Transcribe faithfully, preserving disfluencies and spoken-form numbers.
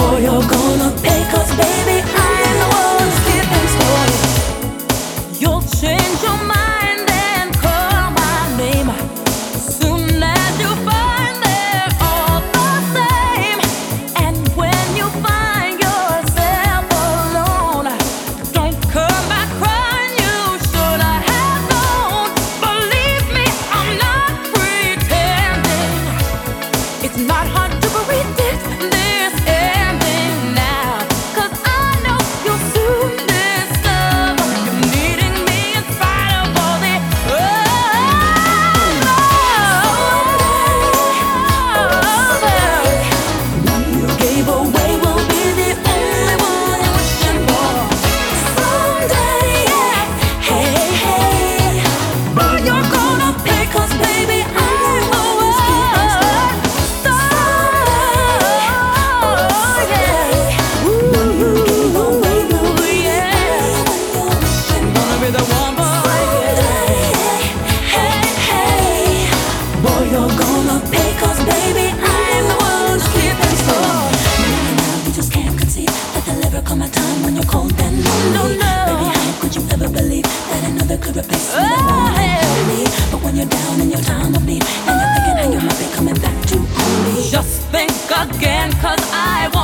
Boy, you're gonna pay, 'cause baby, I am the one skipping story. You'll change your mind and call my name soon as you find they're all the same. And when you find yourself alone, don't come back crying, you should have known. Believe me, I'm not pretending. It's not hard to predict this ending now, 'cause I know you'll soon discover you're needing me in spite of all the one you gave away will be the only one you're wishing for someday. Yeah. Hey, hey, but you're gonna pay, 'cause baby, I'm the one. So, yeah. One you gave away will be the only one you're wishing for. Gonna be the one, boy. Hey, hey, boy, you're gonna pay, 'cause baby, I'm the one keeping score. Now you just can't conceive that there'll ever come a time when you're cold and lonely. No, no. Baby, how could you ever believe that another could replace me? The one and only. But when you're down in your time of need, and you're thinking how you might be coming back to me, just think again, 'cause I